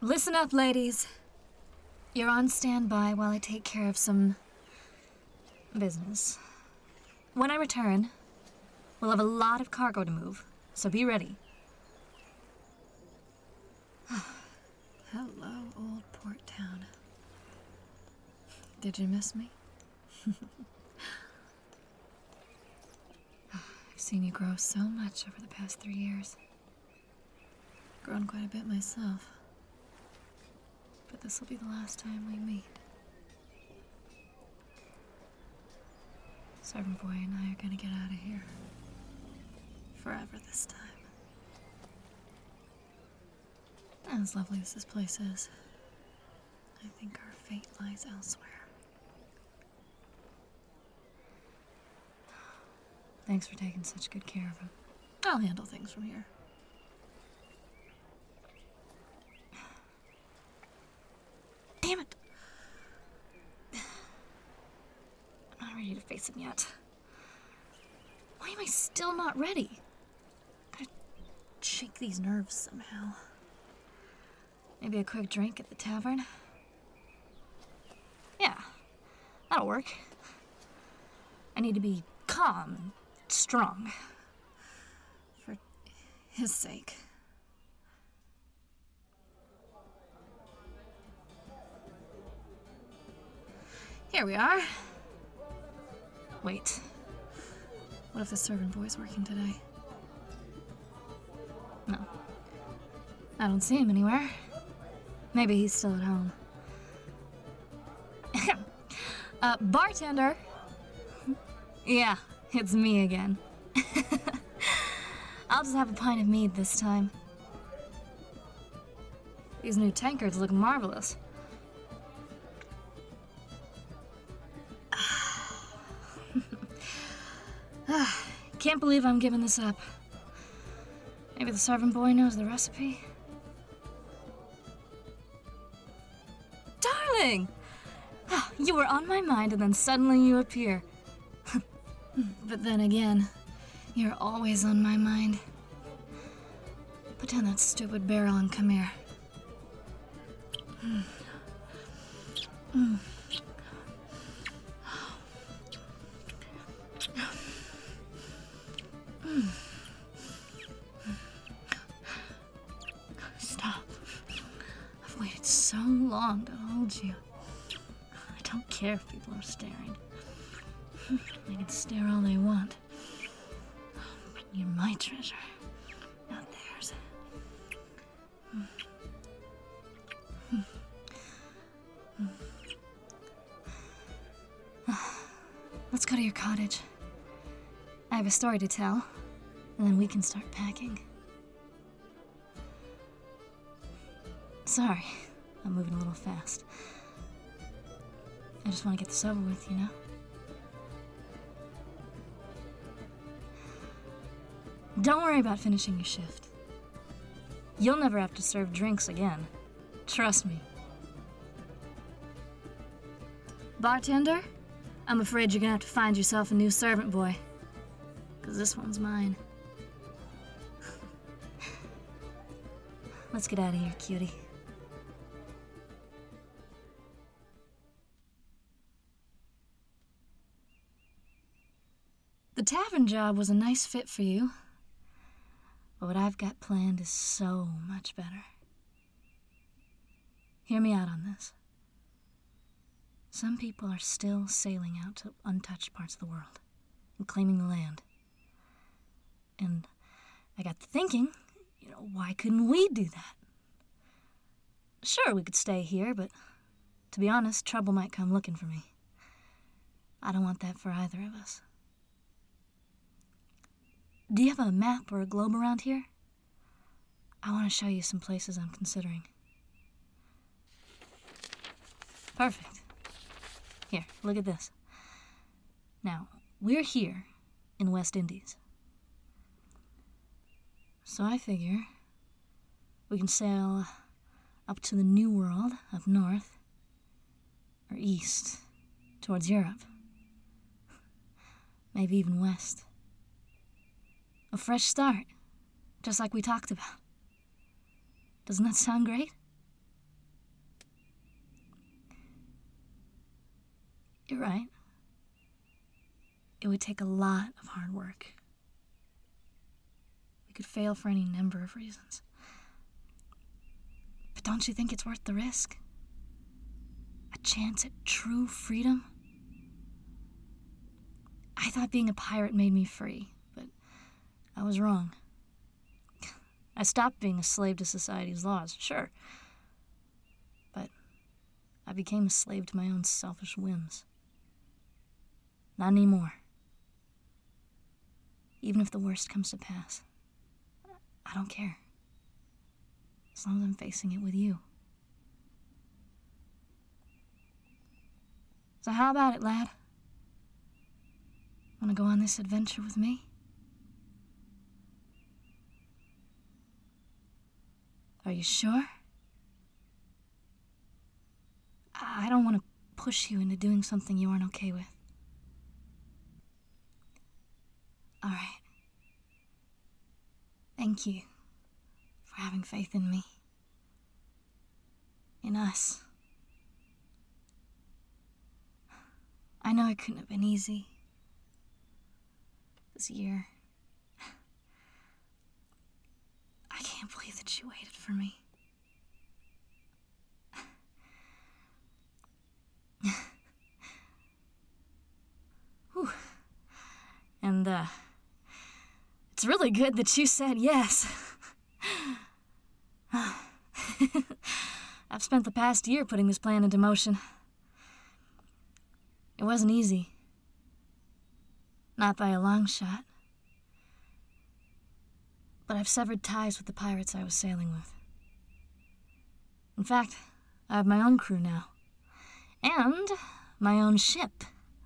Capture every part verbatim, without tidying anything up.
Listen up, ladies. You're on standby while I take care of some business. When I return, we'll have a lot of cargo to move, so be ready. Hello, old Port Town. Did you miss me? I've seen you grow so much over the past three years. Grown quite a bit myself. But this will be the last time we meet. Servant Boy and I are gonna get out of here. Forever this time. As lovely as this place is, I think our fate lies elsewhere. Thanks for taking such good care of him. I'll handle things from here. Damn it! I'm not ready to face him yet. Why am I still not ready? Gotta shake these nerves somehow. Maybe a quick drink at the tavern? Yeah, that'll work. I need to be calm and strong. For his sake. Here we are. Wait. What if the servant boy's working today? No. I don't see him anywhere. Maybe he's still at home. uh, bartender! Yeah, it's me again. I'll just have a pint of mead this time. These new tankards look marvelous. Can't believe I'm giving this up. Maybe the servant boy knows the recipe? Darling! You were on my mind and then suddenly you appear. But then again, you're always on my mind. Put down that stupid barrel and come here. Mm. Mm. Stop. I've waited so long to hold you. I don't care if people are staring. They can stare all they want. You're my treasure, not theirs. Let's go to your cottage. I have a story to tell, and then we can start packing. Sorry, I'm moving a little fast. I just want to get this over with, you know? Don't worry about finishing your shift. You'll never have to serve drinks again. Trust me. Bartender, I'm afraid you're gonna have to find yourself a new servant boy. Because this one's mine. Let's get out of here, cutie. The tavern job was a nice fit for you. But what I've got planned is so much better. Hear me out on this. Some people are still sailing out to untouched parts of the world and claiming the land. And I got to thinking, you know, why couldn't we do that? Sure, we could stay here, but to be honest, trouble might come looking for me. I don't want that for either of us. Do you have a map or a globe around here? I want to show you some places I'm considering. Perfect. Here, look at this. Now, we're here in West Indies. So I figure we can sail up to the New World up north, or east, towards Europe. Maybe even west. A fresh start, just like we talked about. Doesn't that sound great? You're right. It would take a lot of hard work. We could fail for any number of reasons. But don't you think it's worth the risk? A chance at true freedom? I thought being a pirate made me free, but I was wrong. I stopped being a slave to society's laws, sure. But I became a slave to my own selfish whims. Not anymore. Even if the worst comes to pass, I don't care. As long as I'm facing it with you. So how about it, lad? Want to go on this adventure with me? Are you sure? I don't want to push you into doing something you aren't okay with. All right. Thank you for having faith in me. In us. I know it couldn't have been easy. This year. I can't believe that you waited for me. Whew. And, uh, it's really good that you said yes. I've spent the past year putting this plan into motion. It wasn't easy. Not by a long shot. But I've severed ties with the pirates I was sailing with. In fact, I have my own crew now. And my own ship.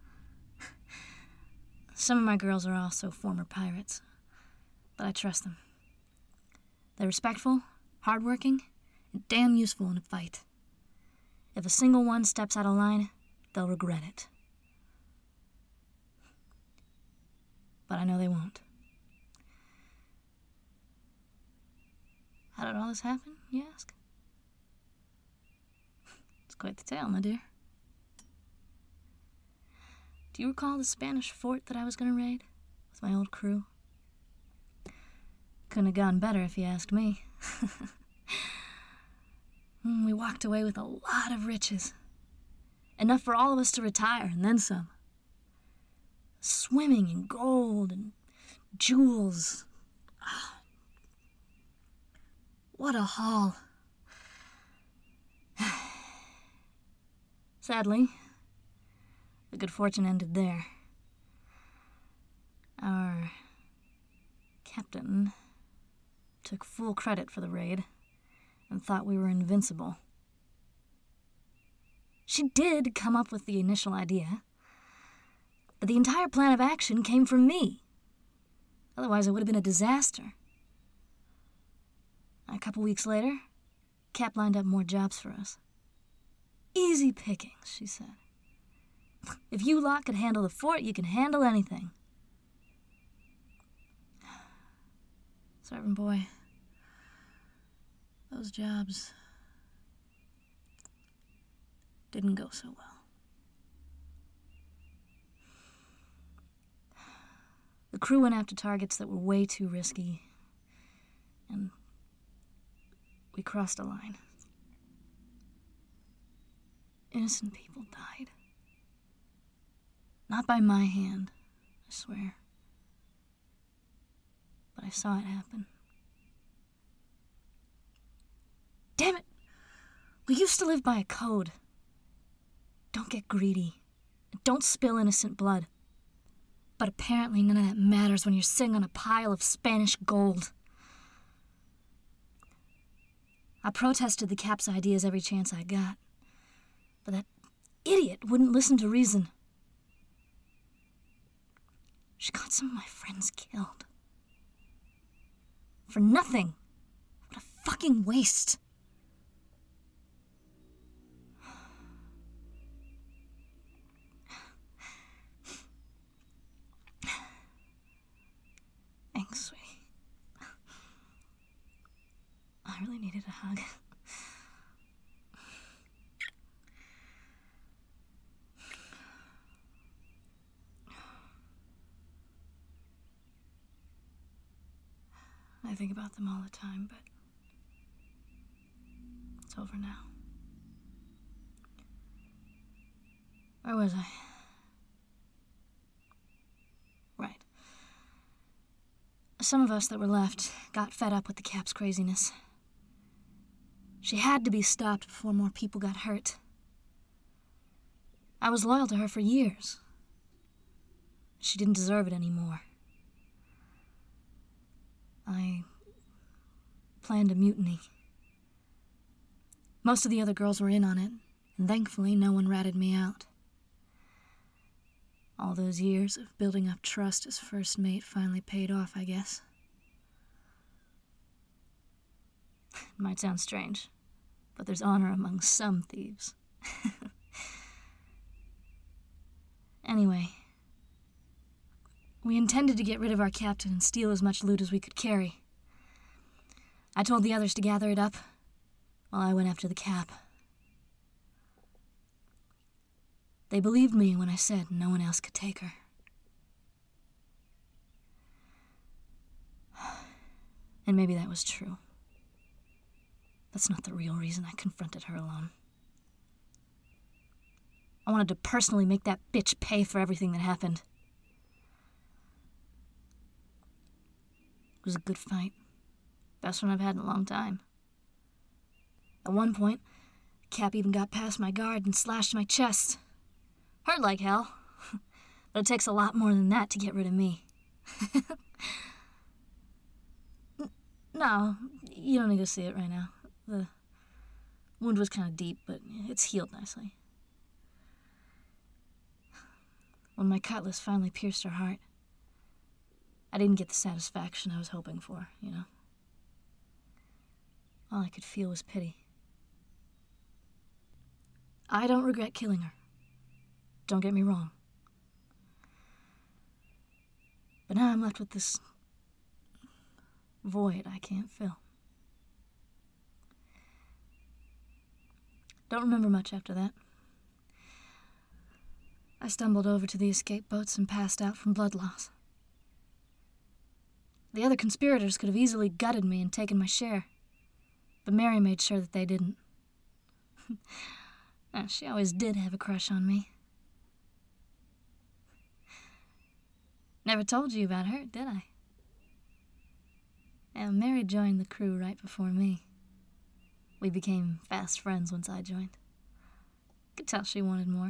Some of my girls are also former pirates, but I trust them. They're respectful, hardworking, and damn useful in a fight. If a single one steps out of line, they'll regret it. But I know they won't. How did all this happen, you ask? It's quite the tale, my dear. Do you recall the Spanish fort that I was going to raid with my old crew? Couldn't have gone better if you asked me. We walked away with a lot of riches. Enough for all of us to retire, and then some. Swimming in gold and jewels. What a haul. Sadly, the good fortune ended there. Our captain took full credit for the raid and thought we were invincible. She did come up with the initial idea, but the entire plan of action came from me. Otherwise, it would have been a disaster. A couple weeks later, Cap lined up more jobs for us. Easy pickings, she said. If you lot could handle the fort, you can handle anything. Servant boy, those jobs didn't go so well. The crew went after targets that were way too risky, and we crossed a line. Innocent people died. Not by my hand, I swear. But I saw it happen. Damn it! We used to live by a code. Don't get greedy. Don't spill innocent blood. But apparently none of that matters when you're sitting on a pile of Spanish gold. I protested the Cap's ideas every chance I got. But that idiot wouldn't listen to reason. She got some of my friends killed. For nothing. What a fucking waste. Thanks, sweetie. I really needed a hug. I think about them all the time, but it's over now. Where was I? Right. Some of us that were left got fed up with the Cap's craziness. She had to be stopped before more people got hurt. I was loyal to her for years. She didn't deserve it anymore. I planned a mutiny. Most of the other girls were in on it, and thankfully no one ratted me out. All those years of building up trust as first mate finally paid off, I guess. It might sound strange, but there's honor among some thieves. Anyway, we intended to get rid of our captain and steal as much loot as we could carry. I told the others to gather it up while I went after the Cap. They believed me when I said no one else could take her. And maybe that was true. That's not the real reason I confronted her alone. I wanted to personally make that bitch pay for everything that happened. It was a good fight. Best one I've had in a long time. At one point, Cap even got past my guard and slashed my chest. Hurt like hell, but it takes a lot more than that to get rid of me. No, you don't need to see it right now. The wound was kind of deep, but it's healed nicely. When my cutlass finally pierced her heart, I didn't get the satisfaction I was hoping for, you know? All I could feel was pity. I don't regret killing her. Don't get me wrong. But now I'm left with this void I can't fill. Don't remember much after that. I stumbled over to the escape boats and passed out from blood loss. The other conspirators could have easily gutted me and taken my share, but Mary made sure that they didn't. She always did have a crush on me. Never told you about her, did I? And Mary joined the crew right before me. We became fast friends once I joined. Could tell she wanted more.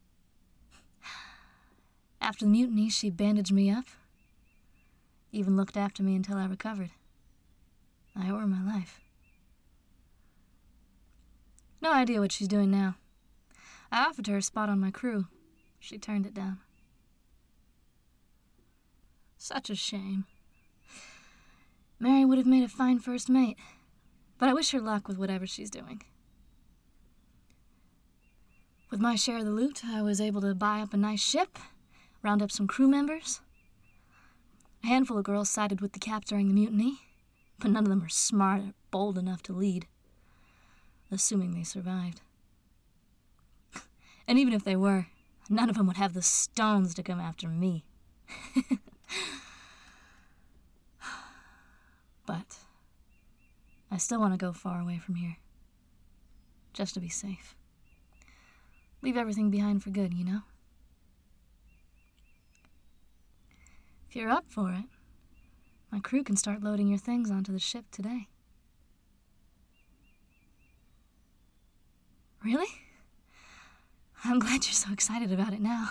After the mutiny, she bandaged me up. Even looked after me until I recovered. I owe her my life. No idea what she's doing now. I offered her a spot on my crew. She turned it down. Such a shame. Mary would have made a fine first mate, but I wish her luck with whatever she's doing. With my share of the loot, I was able to buy up a nice ship, round up some crew members. A handful of girls sided with the Cap during the mutiny, but none of them were smart or bold enough to lead, assuming they survived. And even if they were, none of them would have the stones to come after me. But I still want to go far away from here, just to be safe. Leave everything behind for good, you know? If you're up for it, my crew can start loading your things onto the ship today. Really? I'm glad you're so excited about it now.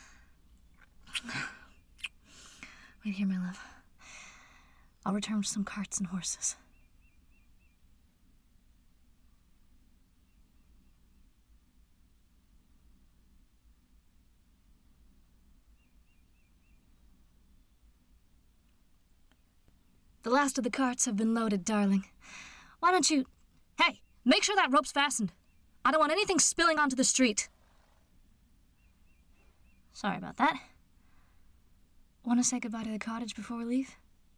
Wait here, my love. I'll return with some carts and horses. The last of the carts have been loaded, darling. Why don't you... Hey, make sure that rope's fastened. I don't want anything spilling onto the street. Sorry about that. Want to say goodbye to the cottage before we leave?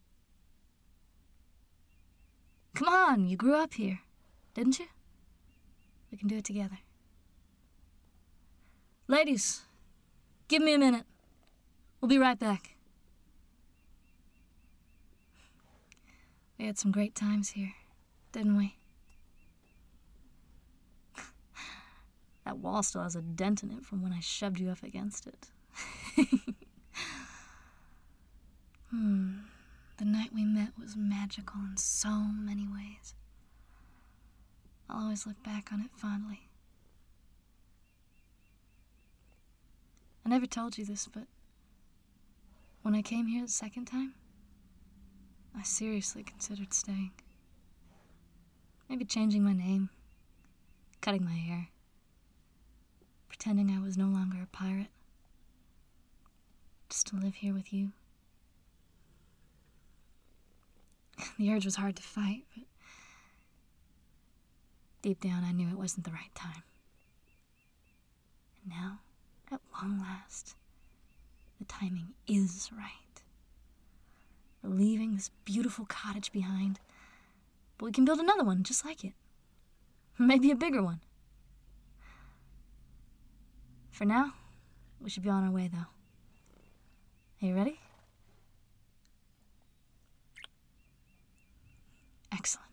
Come on, you grew up here, didn't you? We can do it together. Ladies, give me a minute. We'll be right back. We had some great times here, didn't we? That wall still has a dent in it from when I shoved you up against it. hmm. The night we met was magical in so many ways. I'll always look back on it fondly. I never told you this, but when I came here the second time, I seriously considered staying. Maybe changing my name, cutting my hair, pretending I was no longer a pirate, just to live here with you. The urge was hard to fight, but deep down I knew it wasn't the right time. And now, at long last, the timing is right. We're leaving this beautiful cottage behind, but we can build another one just like it. Maybe a bigger one. For now, we should be on our way, though. Are you ready? Excellent.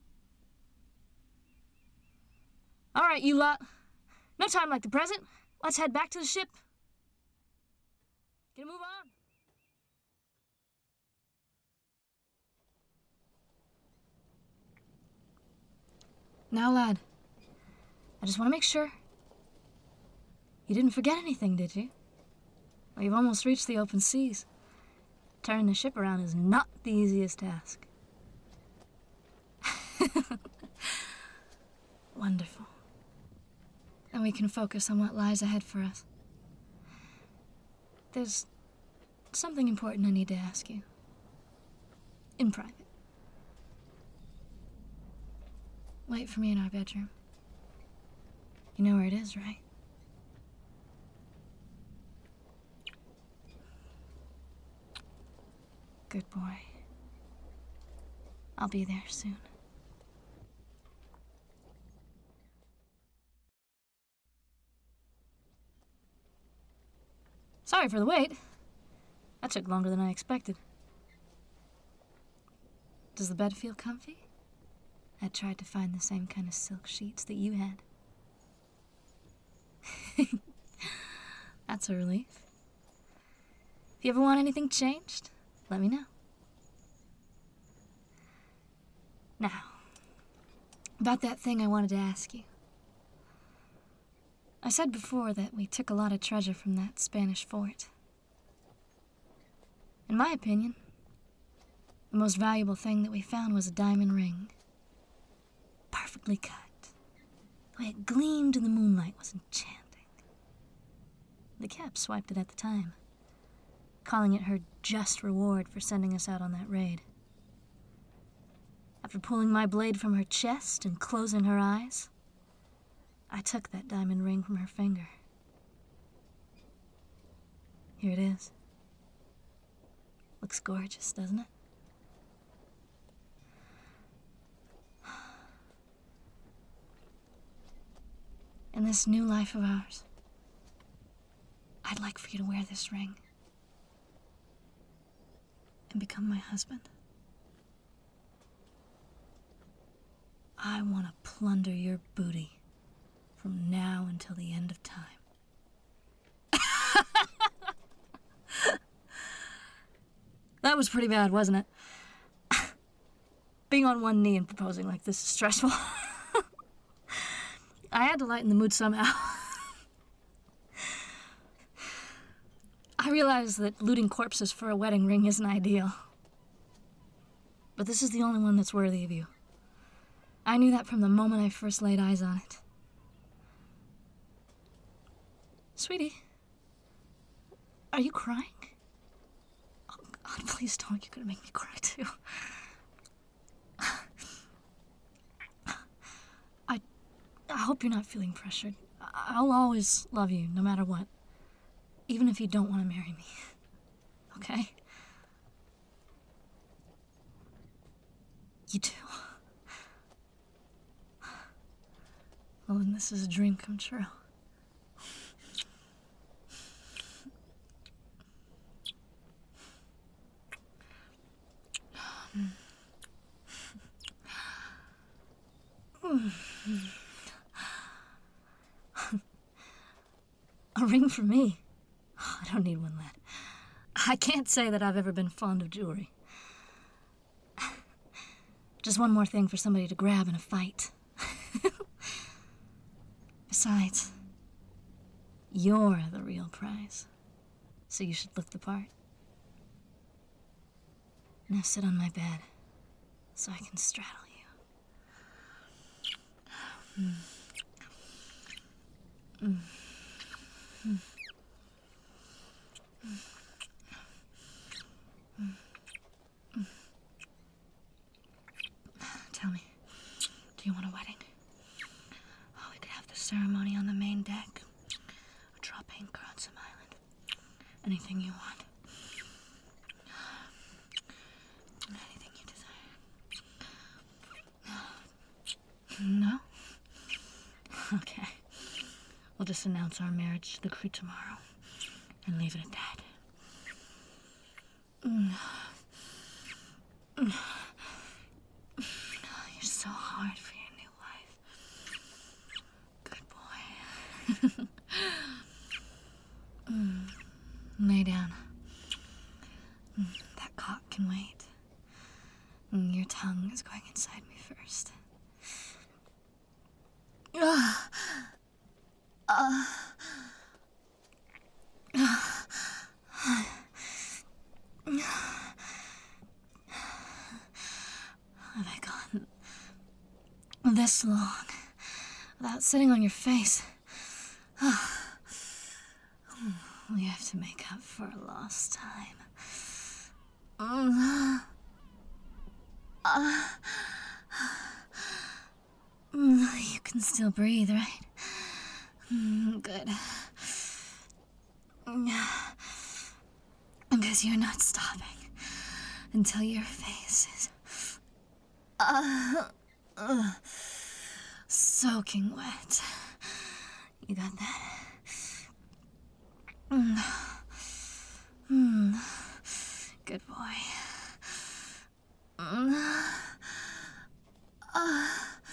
All right, you lot. No time like the present. Let's head back to the ship. Get a move on. Now, lad, I just want to make sure. You didn't forget anything, did you? Well, you've almost reached the open seas. Turning the ship around is not the easiest task. Wonderful. Then we can focus on what lies ahead for us. There's something important I need to ask you. In private. Wait for me in our bedroom. You know where it is, right? Good boy. I'll be there soon. Sorry for the wait. That took longer than I expected. Does the bed feel comfy? I tried to find the same kind of silk sheets that you had. That's a relief. If you ever want anything changed, let me know. Now, about that thing I wanted to ask you. I said before that we took a lot of treasure from that Spanish fort. In my opinion, the most valuable thing that we found was a diamond ring. Perfectly cut. The way it gleamed in the moonlight was enchanting. The Cap swiped it at the time, calling it her just reward for sending us out on that raid. After pulling my blade from her chest and closing her eyes, I took that diamond ring from her finger. Here it is. Looks gorgeous, doesn't it? In this new life of ours, I'd like for you to wear this ring and become my husband. I want to plunder your booty from now until the end of time. That was pretty bad, wasn't it? Being on one knee and proposing like this is stressful. I had to lighten the mood somehow. I realize that looting corpses for a wedding ring isn't ideal. But this is the only one that's worthy of you. I knew that from the moment I first laid eyes on it. Sweetie, are you crying? Oh, God, please don't. You're gonna make me cry, too. I, I hope you're not feeling pressured. I'll always love you, no matter what. Even if you don't want to marry me. Okay? You do. Well, then this is a dream come true. A ring for me? Oh, I don't need one, lad. I can't say that I've ever been fond of jewelry. Just one more thing for somebody to grab in a fight. Besides, you're the real prize, so you should look the part. Now sit on my bed so I can straddle you. Mm. Mm. Mm. Mm. Mm. Tell me, do you want a wedding? Oh, we could have the ceremony on the main deck. A drop anchor on some island. Anything you want. Anything you desire. No? Okay. We'll just announce our marriage to the crew tomorrow and leave it at that. Mm. Mm. You're so hard for your new wife. Good boy. mm. Lay down. Mm. That cock can wait. Mm. Your tongue is going inside me first. Uh. Uh. Have I gone this long without sitting on your face? We have to make up for a lost time. Uh, you can still breathe, right? Good. Because you're not stopping until your face is uh, uh, soaking wet. You got that? Mm. Mm. Good boy. Mm. Uh.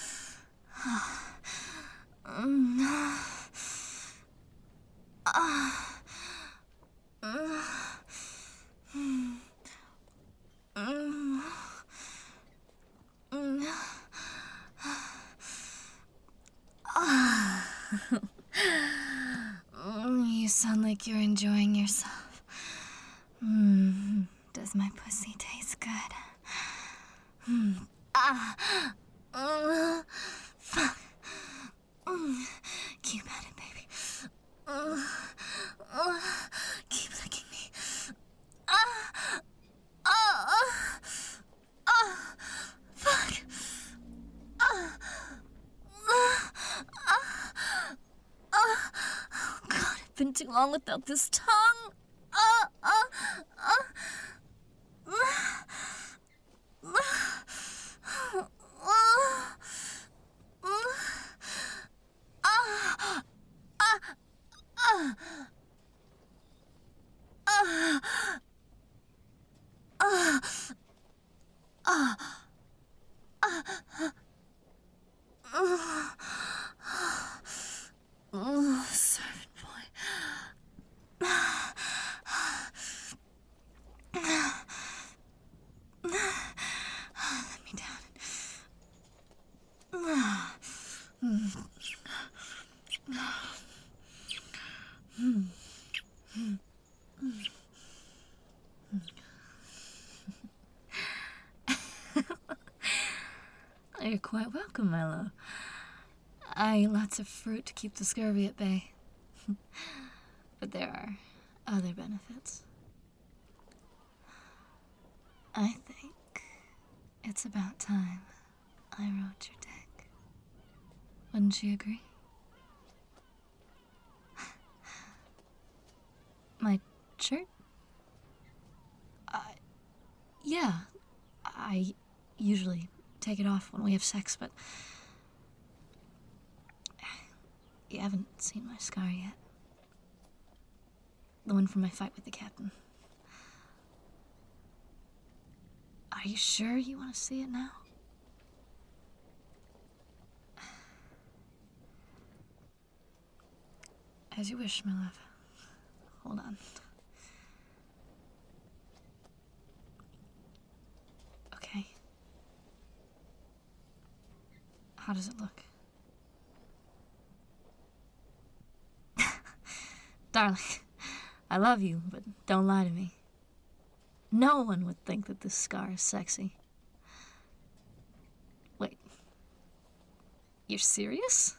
Mm. Uh. Mm. Mm. Mm. You sound like you're enjoying yourself. Mm. Does my pussy taste good? Mm. Ah. Mm. Fuck. Mm. Keep at it, baby. Mm. Uh. Keep licking me. Ah. Ah. Ah. Fuck. Ah. Ah. Ah. Oh, God, I've been too long without this tongue. Ah. Ah. Ah. Oh, servant boy. Let me down. You're quite welcome, my love. I eat lots of fruit to keep the scurvy at bay. But there are other benefits. I think it's about time I rode your dick. Wouldn't you agree? My shirt? Uh, yeah. I usually take it off when we have sex, but you haven't seen my scar yet. The one from my fight with the captain. Are you sure you want to see it now? As you wish, my love. Hold on. Okay. How does it look? Darling, I love you, but don't lie to me. No one would think that this scar is sexy. Wait. You're serious?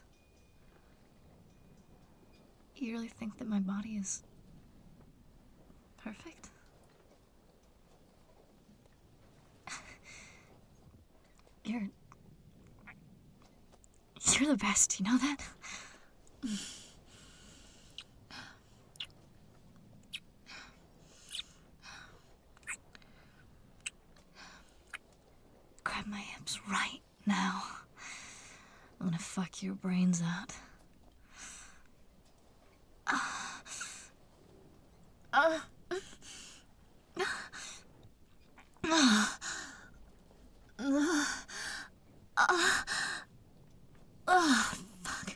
You really think that my body is perfect? You're... You're the best, you know that? Grab my hips right now. I'm gonna fuck your brains out. Uh, uh, uh, uh, oh, fuck.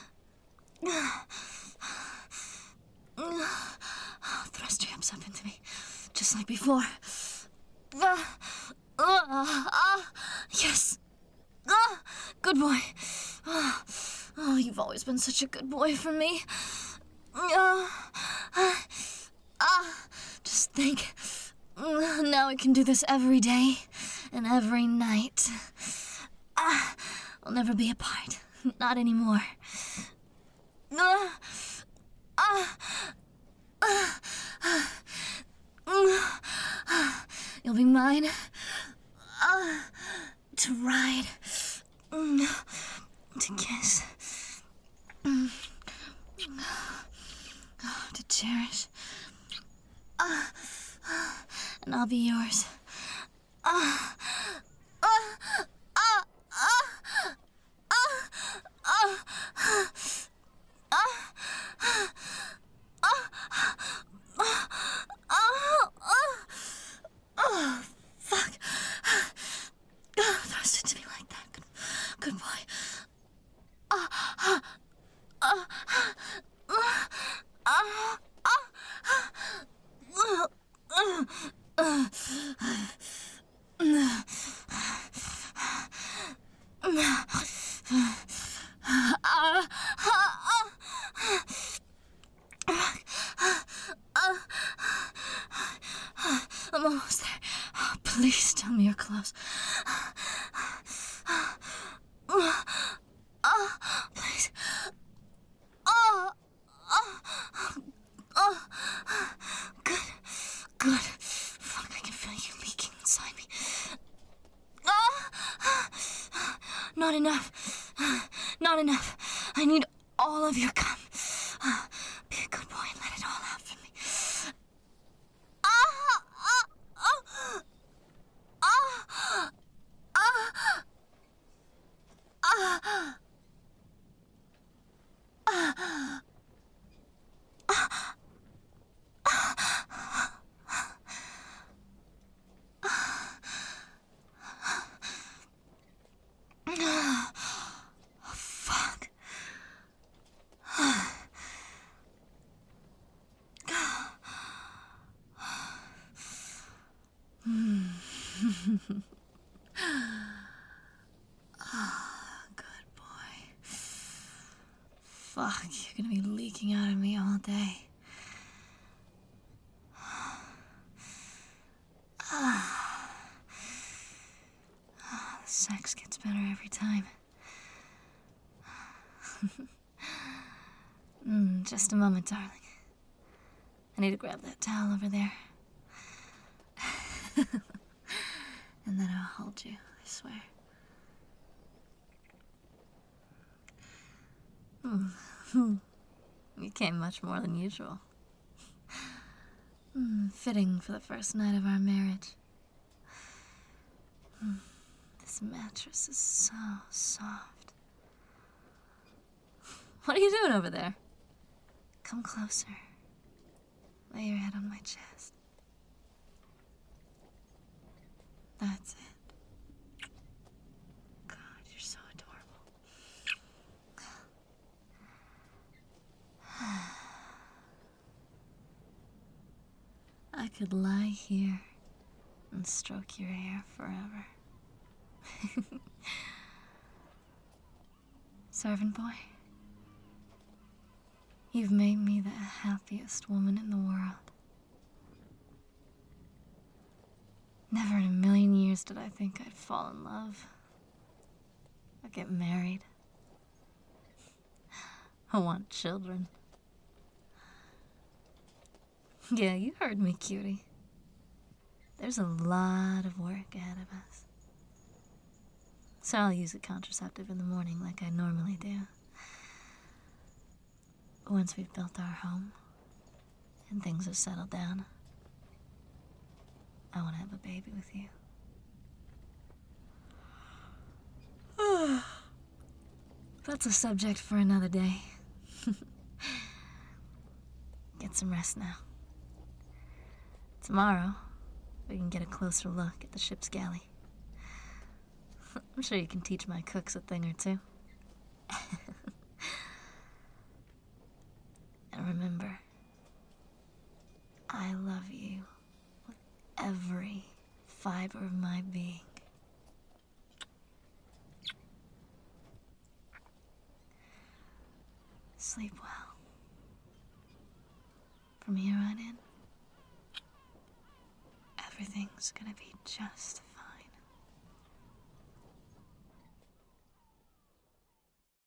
Thrust your hips up into me, just like before. Uh, uh, uh, yes. Uh, good boy. Uh, oh, you've always been such a good boy for me. Uh, uh, uh, just think. Uh, now I can do this every day and every night. Uh, we'll never be apart. Not anymore. Uh, uh, uh, uh, uh, you'll be mine. Uh, to ride. Mm, to kiss. Mm, to cherish. Uh, and I'll be yours. Uh, uh, uh, uh, uh, uh, oh, fuck. Thrust it to me like that. Good, good boy. Uh, uh, uh, uh, uh, uh, uh, uh, I'm almost there. Oh, please tell me you're close. Oh, please. Oh, oh, oh, good, good. Fuck, I can feel you leaking inside me. Oh, not enough. Not enough. I need all of your cum. Be a good boy and let it all out from me. Ah, ah, ah, ah, ah, ah, ah, fuck. Ah, good boy. Fuck, you're gonna be leaking out of me all day. Ah. Ah, the sex gets better every time. mm, just a moment, darling. I need to grab that towel over there. And then I'll hold you, I swear. Mm. You came much more than usual. Mm, fitting for the first night of our marriage. Mm, this mattress is so soft. What are you doing over there? Come closer. Lay your head on my chest. That's it. God, you're so adorable. could lie here and stroke your hair forever. Servant boy, you've made me the happiest woman in the world. Never in a million years did I think I'd fall in love. I'd get married. I want children. Yeah, you heard me, cutie. There's a lot of work ahead of us. So I'll use a contraceptive in the morning like I normally do. But once we've built our home and things have settled down, I want to have a baby with you. That's a subject for another day. Get some rest now. Tomorrow, we can get a closer look at the ship's galley. I'm sure you can teach my cooks a thing or two. And remember, I love you with every fiber of my being. Sleep well. From here on in, everything's gonna be just fine.